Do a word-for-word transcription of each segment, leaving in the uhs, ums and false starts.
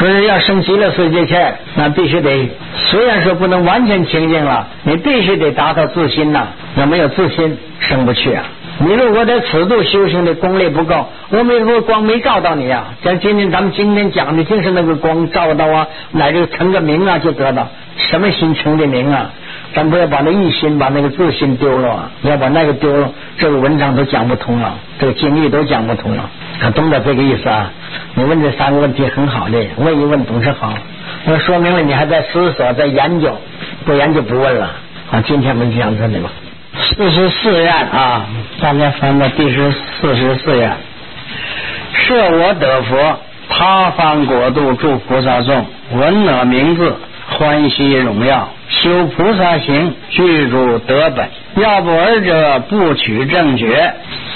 说是要升极乐世界去，那必须得，虽然说不能完全清净了，你必须得达到自心呐、啊。要没有自心，升不去啊。你如果在此度修行的功力不够，我们这个光没照到你啊。像今天咱们今天讲的，就是那个光照到啊，乃至成个名啊，就得到什么心成的名啊。咱不要把那一心把那个自心丢了啊，要把那个丢了，这个文章都讲不通了，这个经历都讲不通了。他懂得这个意思啊？你问这三个问题很好的，问一问总是好，那说明了你还在思索，在研究，不研究不问了啊。今天我们讲这里吧。四十四愿啊，大家翻到第十四十四愿。设我得佛，他方国度住菩萨众，闻我名字，欢喜荣耀，修菩萨行，具足德本。要不尔者，不取正觉。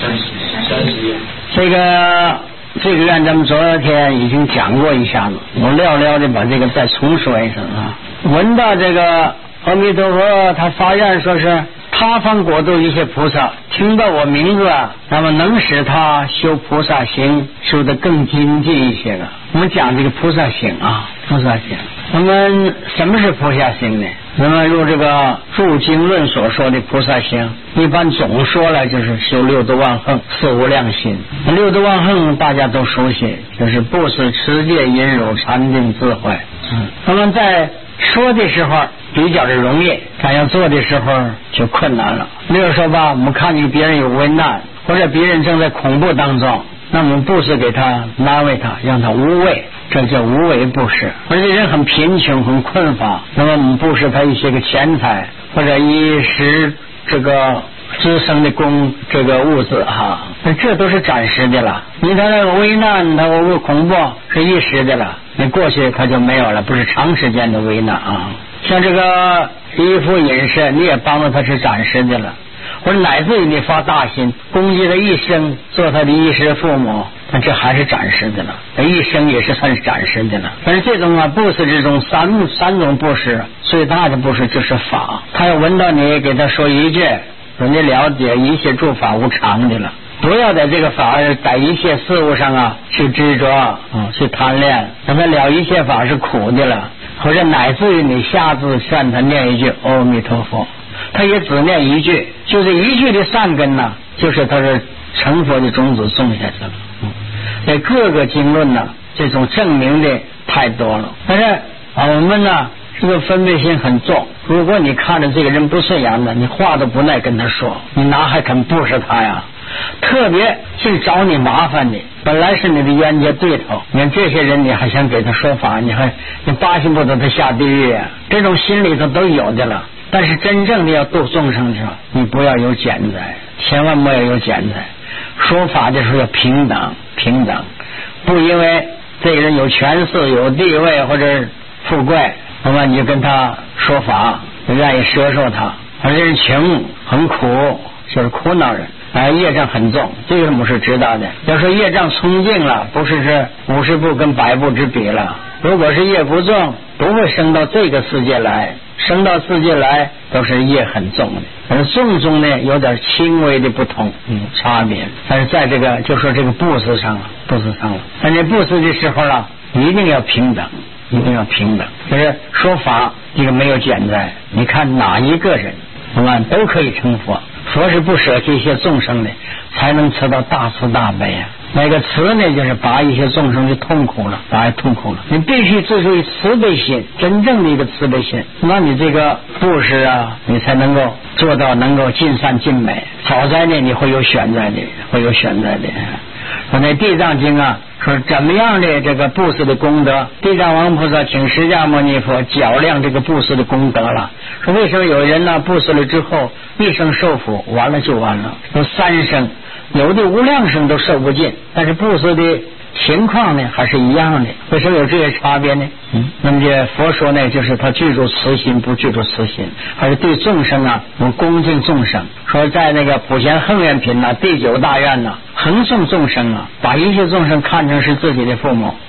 这个这个愿咱们昨天已经讲过一下子，我寥寥的把这个再重说一声啊。闻到这个阿弥陀佛他发愿说是他方国度一些菩萨听到我名字啊，那么能使他修菩萨行修得更精进一些了。我们讲这个菩萨行啊，菩萨行。那么什么是菩萨行呢？那么如这个注经论所说的菩萨行，一般总说来就是修六度万恒四无量心。六度万恒大家都熟悉，就是布施持戒忍辱禅定智慧。嗯，那么在说的时候比较的容易，但要做的时候就困难了。比如说吧，我们看见别人有危难，或者别人正在恐怖当中，那我们布施给他，安慰他，让他无畏，这叫无为布施。而且人很贫穷很困乏，那么我们布施他一些个钱财，或者一时这个滋生的供这个物质哈，那这都是暂时的了。你他那个危难，他我恐怖是一时的了，你过去他就没有了，不是长时间的危难啊。像这个衣服饮食，你也帮助他是暂时的了，或者乃至于你发大心，供给他一生，做他的衣食父母，那这还是暂时的了，一生也是算是暂时的了。但是这种啊布施之中，三三种布施，最大的布施就是法。他要闻到你给他说一句，人家了解一切诸法无常的了，不要在这个法在一切事物上啊去执着啊去贪恋，让他了一切法是苦的了，或者乃至于你下次劝他念一句阿弥陀佛，他也只念一句，就这一句的善根呢、啊，就是他是成佛的种子种下去了。嗯，在各个经论呢，这种证明的太多了。但是啊，我们呢这个分别心很重，如果你看着这个人不顺眼的，你话都不耐跟他说，你哪还肯布施他呀？特别是找你麻烦的，本来是你的冤家对头，你看这些人你还想给他说法，你还你巴心不得他下地狱啊，这种心里头都有的了。但是真正的要度众生的时候，你不要有减灾，千万不要有减灾。说法的时候要平等平等，不因为这个人有权势有地位或者富贵，那么你就跟他说法，就愿意摄受他。而这人穷很苦，就是苦恼人，哎，业障很重，这个我们是知道的。要说业障冲尽了，不是是五十步跟百步之比了。如果是业不重，不会升到这个世界来，升到世界来都是业很重的。而重中呢有点轻微的不同，嗯，差别。但是在这个就说这个布施上了，布施上了，但是布施的时候呢，一定要平等，一定要平等。就是说法这个没有减灾，你看哪一个人，我们都可以成佛。佛是不舍弃一些众生的，才能吃到大慈大悲啊。那个慈呢，就是把一些众生的痛苦了，把痛苦了。你必须自出慈悲心，真正的一个慈悲心，那你这个布施啊，你才能够做到能够尽善尽美。早灾呢，你会有选择的，会有选择的。说那地藏经啊，说怎么样的这个布施的功德，地藏王菩萨请释迦牟尼佛较量这个布施的功德了。说为什么有人呢布施了之后一生受福，完了就完了，有三生，有的无量生都受不尽，但是布施的情况呢还是一样的。为什么有这些差别呢？嗯，那么这佛说呢，就是他具足慈心不具足慈心，还是对众生啊有恭敬众生。说在那个普贤恒愿品啊第九大愿呢、啊，恒顺众生啊，把一切众生看成是自己的父母，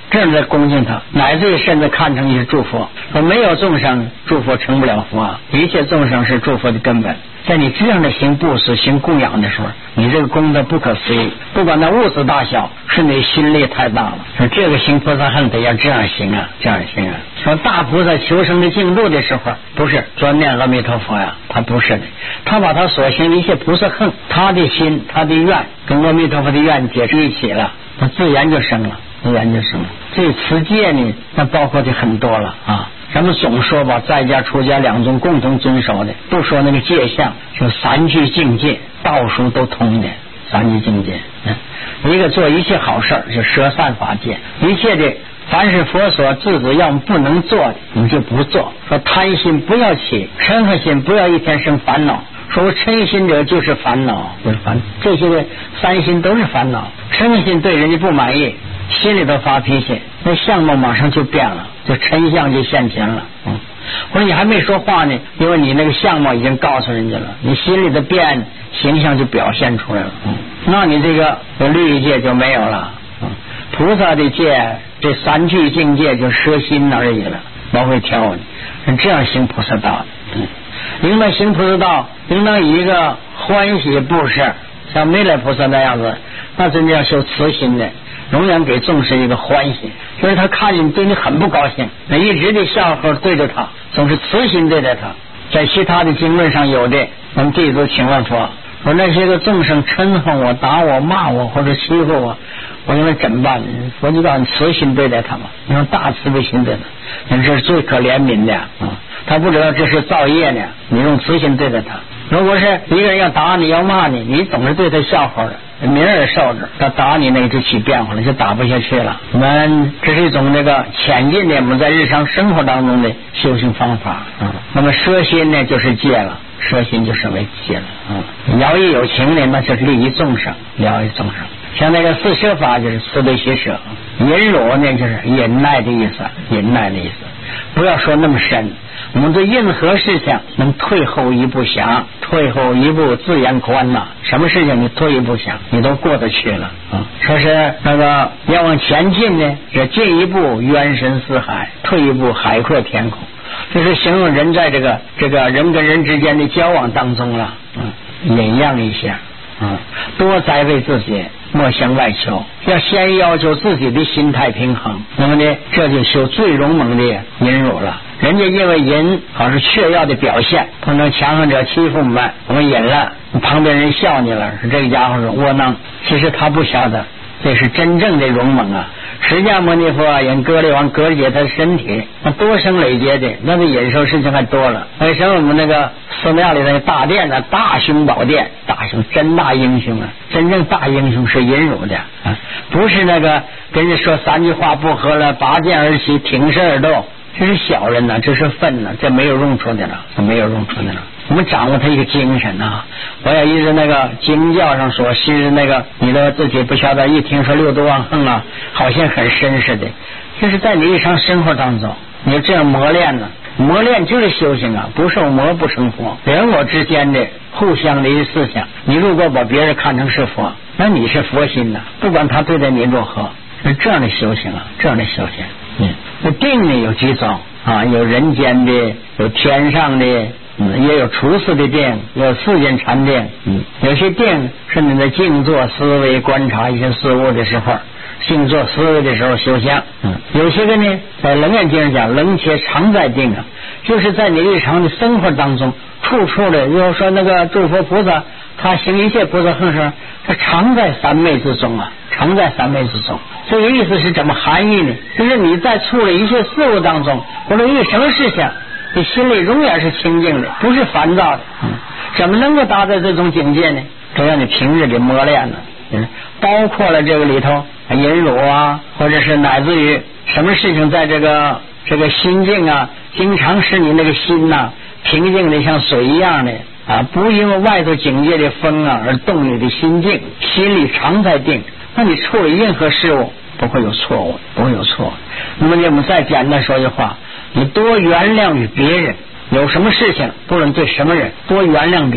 这样在恭敬他，乃至于甚至看成是祝福。说没有众生，祝福成不了佛啊！一切众生是祝福的根本。在你这样的行布施、行供养的时候，你这个功德不可思议。不管那物质大小，是你心力太大了。说这个行菩萨恨得要这样行啊，这样行啊。说大菩萨求生的净土的时候，不是专念阿弥陀佛呀，他不是的，他把他所行的一切菩萨恨，他的心、他的愿跟阿弥陀佛的愿结合一起了，他自然就生了，自然就生了。这持戒呢，那包括的很多了啊。咱们总说吧，在家出家两宗共同遵守的，不说那个戒相，就三句境界，道书都通的三句境界。嗯，一个做一切好事就舍善法戒，一切的凡是佛所制止要不能做的，你就不做。说贪心不要起，嗔恨心不要一天生烦恼。说嗔心者就是烦恼，就是烦，这些个三心都是烦恼。嗔心对人家不满意，心里头发脾气，那相貌马上就变了，就嗔相就现前了。嗯，或者你还没说话呢，因为你那个相貌已经告诉人家了，你心里的变形象就表现出来了。嗯，那你这个律戒就没有了。嗯，菩萨的戒这三句境界就摄心而已了，不会挑你，这样行菩萨道的。嗯，应当行菩萨道，应当以一个欢喜布施，像弥勒菩萨那样子，那真的要修慈心的，永远给众生一个欢喜，就是他看见对你很不高兴，那一直的笑口对着他，总是慈心对待他。在其他的经论上有的，我们弟子请问佛，说那些个众生嗔恨我、打我、骂我或者欺负我，我应该怎么办？佛就告诉你慈心对待他嘛，你用大慈悲心对他，你这是最可怜悯的啊、嗯！他不知道这是造业呢，你用慈心对待他。如果是一个人要打你、要骂你，你总是对他笑话的，明儿受着，他打你那个就起变化了，就打不下去了。我们这是一种那个浅近的我们在日常生活当中的修行方法。嗯，那么摄心呢，就是戒了。摄心就是为戒了。嗯，饶益有情呢，那就是利益众生，饶益众生。像那个四摄法就是慈悲喜舍，忍辱呢就是忍耐的意思，忍耐的意思。不要说那么深，我们对任何事情能退后一步想，退后一步自然宽呐。什么事情你退一步想，你都过得去了。嗯，说是那个要往前进呢，是进一步渊深似海，退一步海阔天空。这是形容人在这个这个人跟人之间的交往当中了。嗯，忍让一下。嗯，多栽培自己，莫向外求，要先要求自己的心态平衡。那么呢，这就修最勇猛的忍辱了。人家因为忍好是雀跃的表现，碰到强横者欺负我们，我们忍了，旁边人笑你了，说这个家伙是窝囊。其实他不晓得，这是真正的勇猛啊！释迦牟尼佛引割裂王割解他的身体，那多生累劫的，那比忍受事情还多了。为什么我们那个寺庙里的大殿呢？大雄宝殿，大雄真大英雄啊！真正大英雄是忍辱的啊，不是那个跟人说三句话不合了，拔剑而起，挺身而斗，这是小人呐、啊，这是愤呐、啊，这没有用处的了，这没有用处的了。我们掌握他一个精神啊！我也一直那个经教上说，其实那个你的自己不晓得，一听说六度忘恨啊，好像很深似的。就是在你日常生活当中，你这样磨练呢，磨练就是修行啊，不受磨不成佛。人我之间的互相的一思想，你如果把别人看成是佛，那你是佛心呐、啊，不管他对待你如何，是这样的修行啊，这样的修行。嗯，那定呢有几种啊？有人间的，有天上的。嗯，也有除世的定，有世间禅定。嗯，有些定是你在静坐思维观察一些事物的时候，静坐思维的时候修行。嗯，有些个呢，在楞严经上讲，楞且常在定啊，就是在你日常的生活当中，处处的，要说那个诸佛菩萨，他行一切菩萨行事，他常在三昧之中啊，常在三昧之中。这个意思是怎么含义呢？就是你在处理一切事物当中，或者遇什么事情，你心里永远是清净的，不是烦躁的。嗯，怎么能够达到这种境界呢？都要你平日里磨练呢。嗯，包括了这个里头忍辱啊，或者是乃至于什么事情，在这个这个心境啊，经常使你那个心呐、啊、平静的像水一样的啊，不因为外头境界的风啊而动你的心境，心里常在定，那你处理任何事物不会有错误，不会有错误。那么我们再简单说句话，你多原谅于别人，有什么事情不论对什么人，多原谅别人，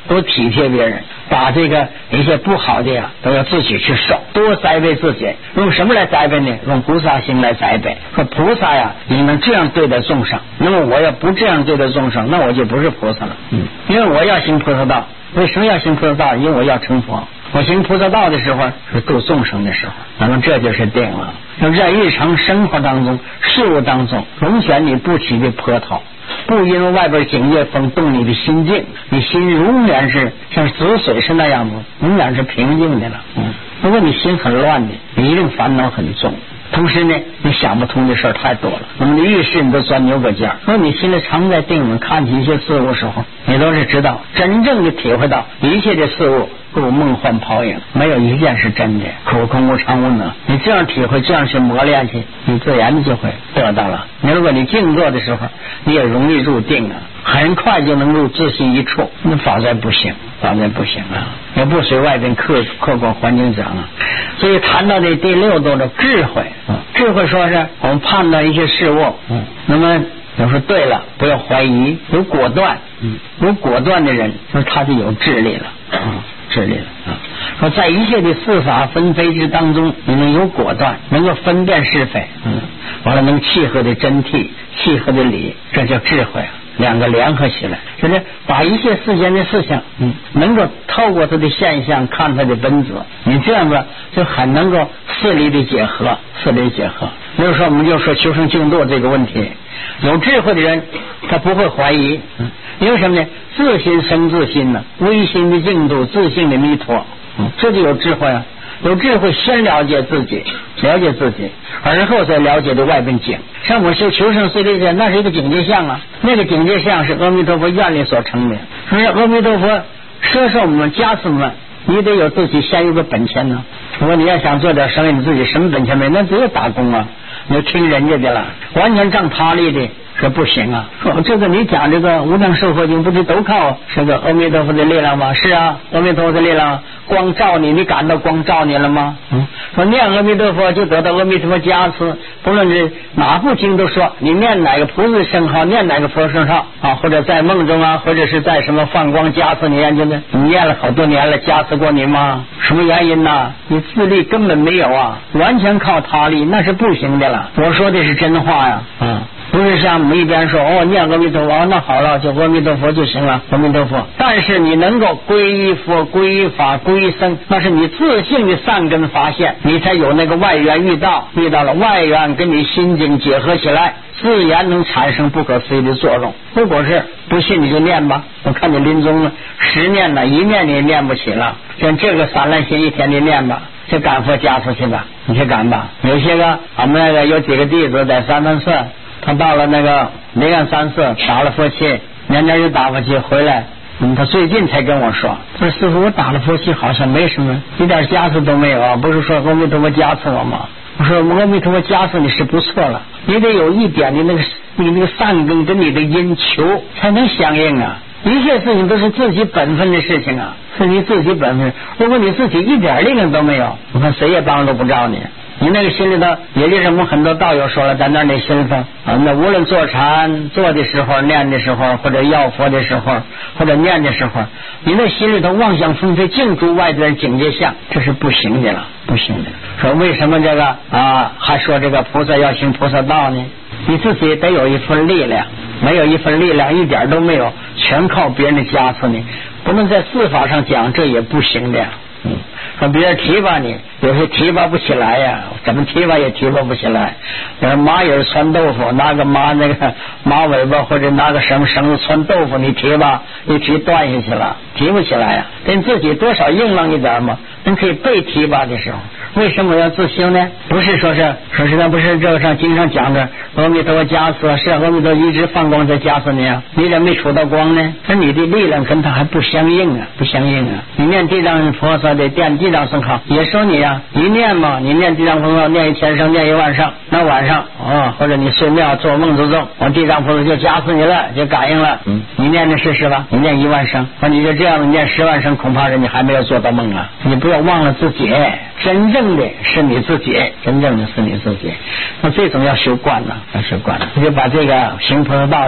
多体贴别人，把这个一些不好的呀都要自己去守，多栽培自己。用什么来栽培呢？用菩萨心来栽培。说菩萨呀，你能这样对待众生，那么我要不这样对待众生，那我就不是菩萨了。嗯，因为我要行菩萨道。为什么要行菩萨道？因为我要成佛。我行菩萨道的时候是度众生的时候，那么这就是定了。那在日常生活当中、事物当中，容选你不起的波涛，不因为外边警戒风动你的心境，你心永远是像止水是那样子，永远是平静的了。嗯，如果你心很乱的，你一定烦恼很重。同时呢，你想不通的事儿太多了，那么你遇事你都钻牛角尖。如果你心里常在定中，看起一些事物的时候，你都是知道，真正的体会到一切的事物如梦幻泡影，没有一件是真的，苦空无常无能。你这样体会，这样去磨练去，你自然就会得到了。你如果你静坐的时候，你也容易入定啊，很快就能入自心一处。那法在不行，法在不行啊，也不随外边客客观环境讲啊。所以谈到这第六度的智慧，嗯、智慧说是我们判断一些事物，嗯，那么有时候对了，不要怀疑，有果断，嗯，有果断的人，就是他就有智力了，嗯，智力了啊。说在一切的是法分非之当中，你能有果断，能够分辨是非，嗯，完了能契合的真谛，契合的理，这叫智慧啊。两个联合起来，就是把一切世间的事情，嗯，能够透过它的现象看它的本质，你这样子就很能够事理的结合，事理结合。比如说，我们就说求生净度这个问题，有智慧的人他不会怀疑，嗯，因为什么呢？自心生自心呢，微心的净度，自性的弥陀，嗯，这就有智慧啊。有智慧，先了解自己，了解自己，而后再了解的外边境。像我修求生四力界，那是一个境界相啊，那个境界相是阿弥陀佛愿力所成的。所以阿弥陀佛摄受我们、加持我们，你得有自己先有个本钱呢。如果你要想做点生意，你自己什么本钱没？那只有打工啊，你听人家的了，完全仗他力的。这不行啊！说这个你讲这个无量寿佛经，不是都靠这个阿弥陀佛的力量吗？是啊，阿弥陀佛的力量光照你，你感到光照你了吗？嗯，说念阿弥陀佛就得到阿弥陀佛加持，不论是哪部经都说，你念哪个菩萨圣号，念哪个佛圣号啊，或者在梦中啊，或者是在什么放光加持你念经的，你念了好多年了，加持过你吗？什么原因呢？你自力根本没有啊，完全靠他力，那是不行的了。我说的是真话呀，啊。不是像我们一边说哦念阿弥陀佛，那好了就阿弥陀佛就行了，阿弥陀佛。但是你能够皈依佛、皈依法、皈依僧，那是你自性的善根发现，你才有那个外缘遇到，遇到了外缘跟你心经结合起来，自然能产生不可思议的作用。如果是不信你就念吧，我看你临终了十念了，一念你也念不起了，像这个散乱心一天的念吧，就赶佛加持去吧，你去赶吧。有些个我们那个有几个弟子在三分寺，他到了那个灵安山寺打了佛七，年年就打佛七回来，嗯，他最近才跟我说，他说师父我打了佛七好像没什么，一点加持都没有啊，不是说阿弥陀佛加持我吗？我说阿弥陀佛加持你是不错了，你得有一点的那个你那个善根跟你的因求才能相应啊。一切事情都是自己本分的事情啊，是你自己本分。如果你自己一点力量都没有，我看谁也帮都不着你。你那个心里头，也就是我们很多道友说了，在那里心里头啊，那无论坐禅坐的时候、念的时候，或者要佛的时候，或者念的时候，你那心里头妄想纷飞，净诸外边境界相，这是不行的了，不行的。说为什么这个啊，还说这个菩萨要行菩萨道呢？你自己得有一份力量，没有一份力量，一点都没有，全靠别人的加持你，不能在四法上讲，这也不行的。嗯，说别人提拔你，有些提拔不起来呀，怎么提拔也提拔不起来。呃，蚂蚁穿豆腐，拿个马那个马尾巴或者拿个什么绳子穿豆腐，你提拔，一提断下去了，提不起来呀。跟自己多少硬朗一点嘛，你可以被提拔的时候。为什么要自修呢？不是说是说是那不是这个上经常讲的阿弥陀佛加持，是阿弥陀一直放光在加持你啊，你怎么没出到光呢？那你的力量跟他还不相应啊，不相应啊。你念地藏菩萨的念地藏圣号，也说你啊，一念嘛，你念地藏菩萨念一千声，念一万声，那晚上啊，或者你睡觉做梦之中，我地藏菩萨就加持你了，就感应了。嗯，你念的是是吧？你念一万声，那你就这样念十万声，恐怕是你还没有做到梦啊。你不要忘了自己，真正的是你自己，真正的是你自己。那这种要修观呢，要修观，你就把这个行菩萨道的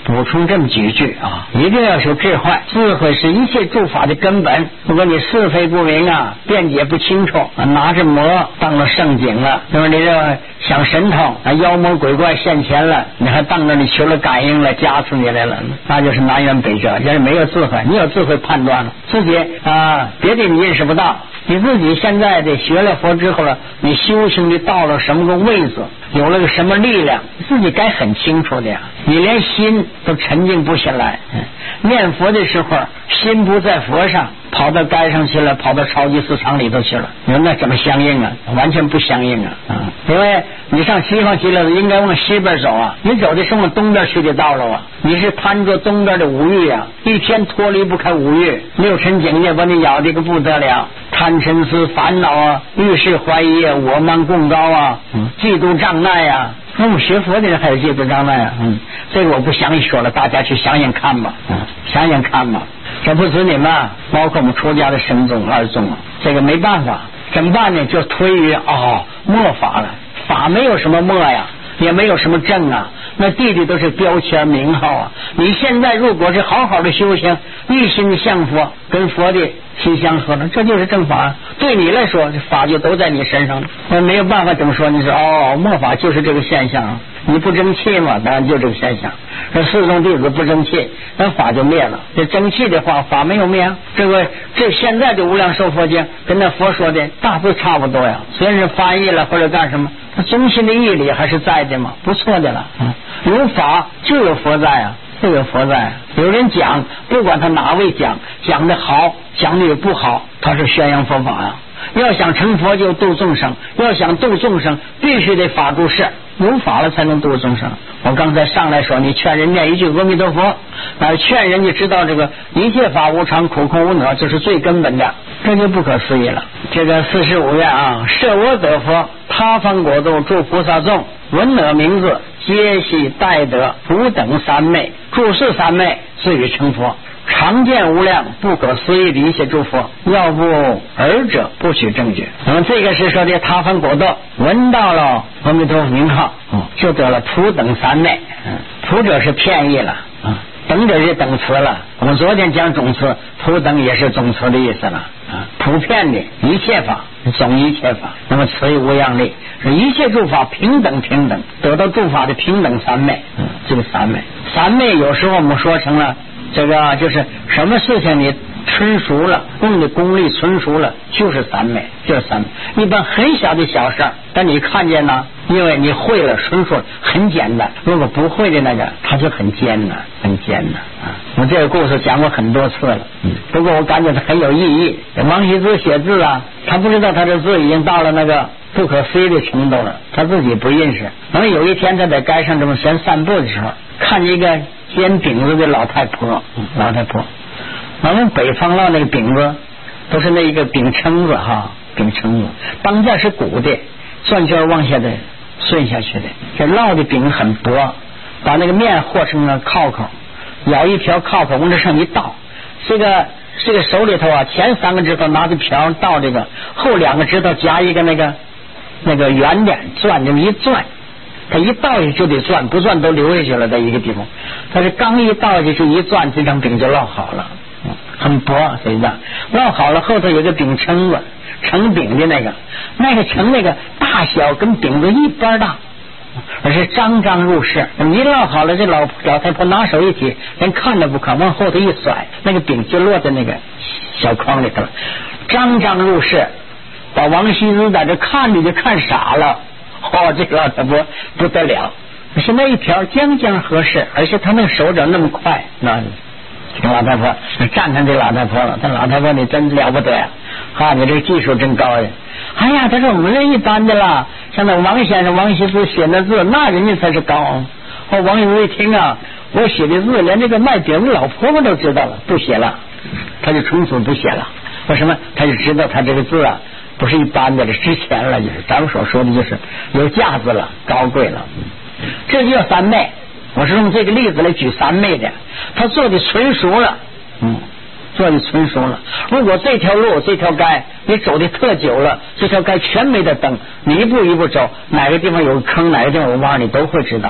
补充这么几句啊，一定要求智慧，智慧是一切诸法的根本。如果你是非不明啊，辩解不清楚，拿着魔当了圣景了，那么你这想神通啊，妖魔鬼怪现前了，你还当着你求了感应了，加持你来了，那就是南辕北辙。要是没有智慧，你有智慧判断了自己啊，别的你认识不到，你自己现在的学了佛之后了，你修行的到了什么个位置，有了个什么力量，自己该很清楚的呀。你连心都沉静不下来，念佛的时候心不在佛上，跑到街上去了，跑到超级市场里头去了，你说那怎么相应啊？完全不相应啊！啊，因为你上西方极乐应该往西边走啊，你走的是往东边去的道路啊，你是贪着东边的五欲啊，一天脱离不开五欲，六尘境界把你咬的个不得了，贪嗔痴烦恼啊，遇事怀疑啊，我慢共高啊，嫉妒障碍啊。那我们学佛的人还有嫉妒障碍啊，嗯，这个我不详细说了，大家去想想看吧，嗯，想想看吧。这不止你们，包括我们出家的僧众二众啊，这个没办法，怎么办呢？就推于哦，末法了，法没有什么末呀，也没有什么正啊，那地里都是标签名号啊。你现在如果是好好的修行，一心向佛，跟佛的心相合了，这就是正法。对你来说，法就都在你身上了。那没有办法怎么说？你说哦，末法就是这个现象，你不争气嘛，当然就这个现象。这四众弟子不争气，那法就灭了。这争气的话，法没有灭啊。这个这现在的无量寿佛经跟那佛说的大致差不多呀。虽然是翻译了或者干什么，它中心的义理还是在的嘛，不错的了。嗯，有法就有佛在啊。就有佛在，有人讲，不管他哪位讲，讲的好，讲的也不好，他是宣扬佛法呀。要想成佛就度众生，要想度众生，必须得法住世，有法了才能度众生。我刚才上来说，你劝人念一句阿弥陀佛，那劝人家知道这个一切法无常，苦空无我，这是最根本的，这就不可思议了。这个四十五愿啊，设我得佛，他方国度诸菩萨众，闻我名字，皆悉代得不等三昧，诸是三昧，至于成佛。常见无量不可思议的一切诸佛，要不尔者不取正觉。那么这个是说的他方国度，闻到了阿弥陀佛名号，就得了普等三昧。普者是片义了，等者是等词了。我们昨天讲总词，普等也是总词的意思了。普遍的一切法，总一切法。那么此以无量力，是一切诸法平等平等，得到诸法的平等三昧。嗯，这个三昧，三昧有时候我们说成了这个，就是什么事情你纯熟了，用的功力纯熟了，就是三昧，就是三昧。一般很小的小事，但你看见呢，因为你会了，纯熟了，很简单。如果不会的那个，它就很艰难，很艰难啊！我这个故事讲过很多次了，嗯，不过我感觉它很有意义。王羲之写字啊，他不知道他的字已经到了那个不可思议的程度了，他自己不认识。然后有一天他在街上这么闲散步的时候，看见一个煎饼子的老太婆，老太婆。我们北方烙那个饼子都是那一个饼蛏子哈，饼蛏子当间是鼓的，转圈往下的顺下去的。这烙的饼很薄，把那个面和成了靠口，舀一条靠口往这上一倒，这个这个手里头啊，前三个指头拿着瓢倒这个，后两个指头夹一个那个那个圆的转，这么一转，他一倒下去就得转，不转都流下去了，在一个地方。他是刚一倒下去一转，这张饼就烙好了，很薄，所以呢，烙好了后头有个饼蛏子，盛饼的那个，那个盛那个大小跟饼子一般大，而是张张入室。一烙好了，这老老太婆拿手一提，连看都不看，往后头一甩，那个饼就落在那个小筐里头了，张张入室，把王羲之在这看着就看傻了。哦，这个老太婆不得了，是那一条将将合适，而且他那个手掌那么快，那这个老太婆赞叹这老太婆了。这老太婆你真了不得呀！啊，你这个技术真高呀！哎呀，他说我们这一般的啦，像那王先生王羲之写的字，那人家才是高。哦，王羲之一听啊，我写的字连这个卖饼的老婆婆都知道了，不写了，他就从此不写了。为什么？他就知道他这个字啊不是一般的了，值钱了，就是咱们所说的就是有价值了，高贵了。这就叫三昧。我是用这个例子来举三昧的，他做的纯熟了，嗯，做的纯熟了。如果这条路这条街你走的特久了，这条街全没得灯，你一步一步走，哪个地方有坑，哪个地方有弯，你都会知道。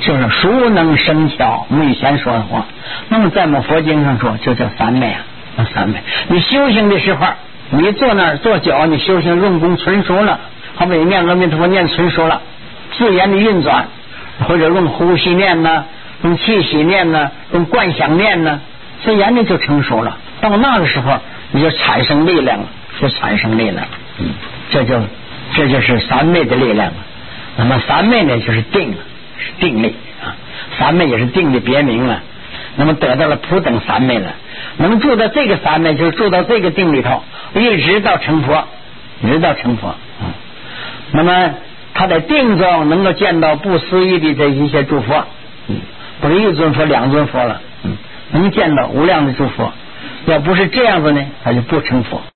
就是熟能生巧。我们以前说的话，那么在我们佛经上说，就叫三昧啊，三昧。你修行的时候，你坐那儿坐脚，你修行用功纯熟了，好比念阿弥陀佛念纯熟了，自然的运转，或者用呼吸念呢，用气息念呢，用观想念呢，自然的就成熟了。到那个时候，你就产生力量了，就产生力量。嗯，这就这就是三昧的力量了。那么三昧呢，就是定，是定力啊。三昧也是定的别名了。那么得到了普等三昧了，能住到这个三昧，就是住到这个定里头，一直到成佛，一直到成佛。嗯，那么他在定中能够见到不思议的这一些诸佛，嗯，不是一尊佛两尊佛了，嗯，能见到无量的诸佛。要不是这样子呢，他就不成佛。